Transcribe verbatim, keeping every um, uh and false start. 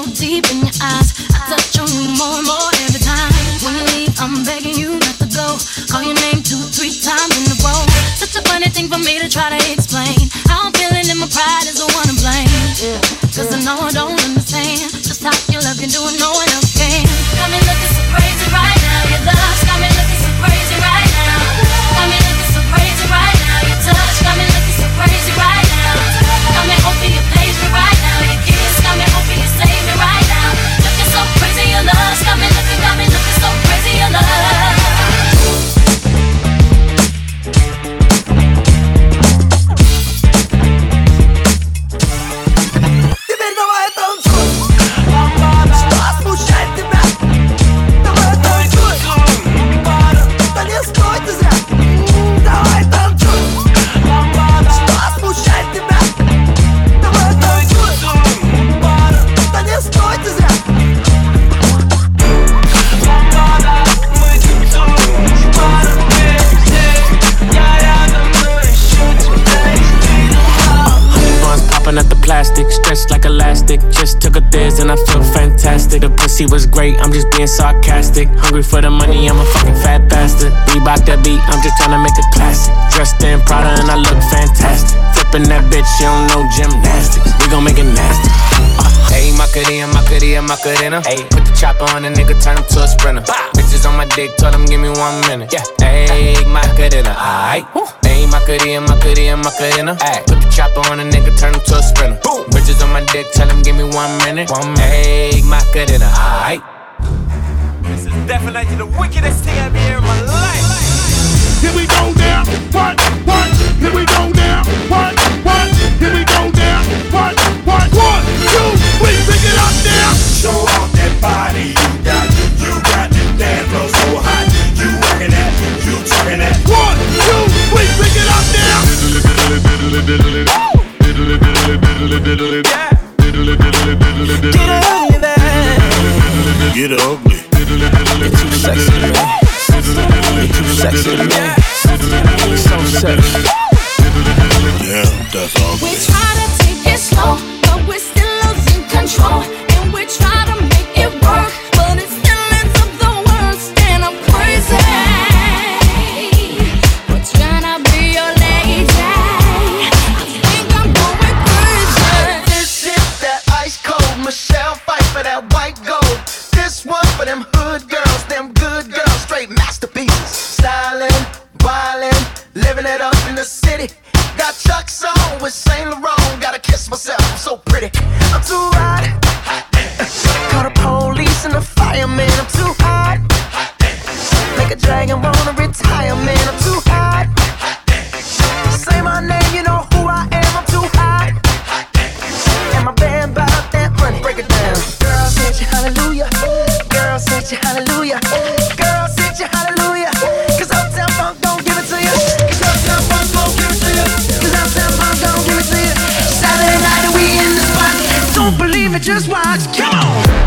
so deep in your eyes. I touch on you more and more every time. When you leave, I'm begging you not to go. Call your name two, three times in a row. Such a funny thing for me to try to explain. How I'm feeling and my pride is the one to blame. Yeah. Cause I know I don't understand just how your love can do it, no one else can. Got me looking so crazy right now. Your love's got me looking so crazy right now. Got me looking so crazy right now. Your touch got me looking so crazy right now. Got me hoping you page me right now. Your kiss got me hoping you save me right now. Looking so crazy, your love's got me looking, got me looking so crazy, your love. Stretched like elastic, just took a thiz and I feel fantastic. The pussy was great, I'm just being sarcastic. Hungry for the money, I'm a fucking fat bastard. Reebok that beat, I'm just tryna make a classic. Dressed in Prada and I look fantastic. Flipping that bitch, you don't know gymnastics. We gon' make it nasty. Ayy, Macarena, Macarena, Macarena. Ayy, put the chopper on a nigga, turn him to a sprinter. Bah! Bitches on my dick, told him give me one minute. Yeah, ayy, Macarena, aight. Ayy, Macarena, Macarena, Macarena. Ayy, put the chopper on a nigga, turn him to a sprinter. Boom. Bitches on my dick, tell him give me one minute. One minute, ayy, Macarena, aight. This is definitely the wickedest thing I've ever in my life. Here we go down, what, what? Here we go down, what, what? Here we go down, what, what? One, two, three, pick it up now. Show off that body you got, you got the damn flow so hot. You working that, you talking that. One, two, three, pick it up now. Get ugly, You're too sexy to me. You're too sexy to me. So sexy. yeah, that's all. We try to take it slow, but we're still losing control. And we try to make it work, but it still ends up the worst. And I'm crazy. We're trying to be your lady. I think I'm going crazy. This is that ice cold Michelle fight for that white gold. This one for them hood girls, them good girls, straight masterpieces. Stylin', wildin', living it up in the city. Got Chuck's on with Saint Laurent. Gotta kiss myself, I'm so pretty. I'm too hot. Call the police and the fireman. I'm too hot. Make a dragon wanna retire, man. I'm too hot. Say my name, you know who I am. I'm too hot. And my band bout that money. Break it down. Girl, said you hallelujah. Girl, said you hallelujah. Girl, said you hallelujah. Cause Uptown Funk don't give it to you. Cause Uptown Funk don't give it to you. Cause Uptown Funk don't give it to you. Saturday night and we in the spot. Don't believe it, just watch. Come on.